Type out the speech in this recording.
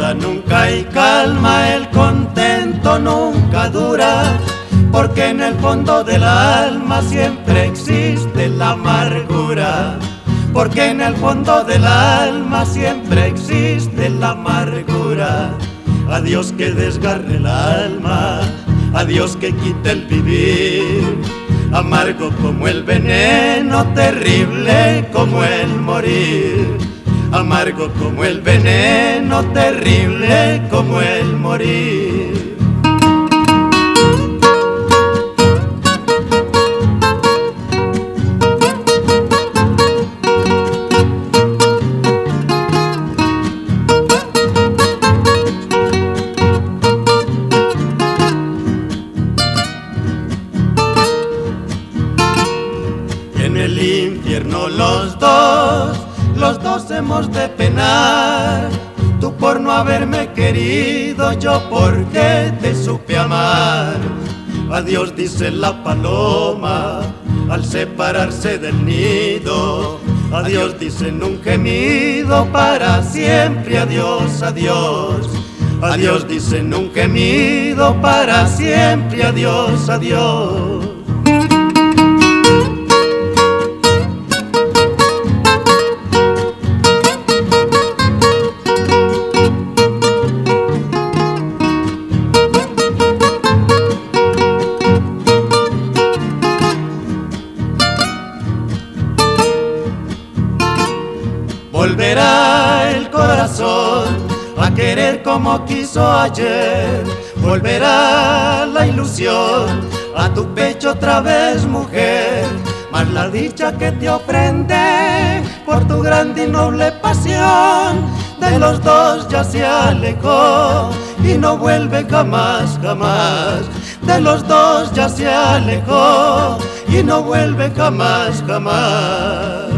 duda nunca hay calma, el contento nunca dura, porque en el fondo del alma siempre existe la amargura. Porque en el fondo del alma siempre existe la amargura. A Dios que desgarre el alma, a Dios que quite el vivir, amargo como el veneno, terrible como el morir. Amargo como el veneno, terrible como el morir. En el infierno los dos hemos de penar. Tú por no haberme querido, yo porque te supe amar. Adiós dice la paloma al separarse del nido. Adiós dice en un gemido para siempre. Adiós, adiós. Adiós dice en un gemido para siempre. Adiós, adiós. Volverá el corazón a querer como quiso ayer. Volverá la ilusión a tu pecho otra vez, mujer. Mas la dicha que te ofrende por tu grande y noble pasión de los dos ya se alejó y no vuelve jamás, jamás. De los dos ya se alejó y no vuelve jamás, jamás.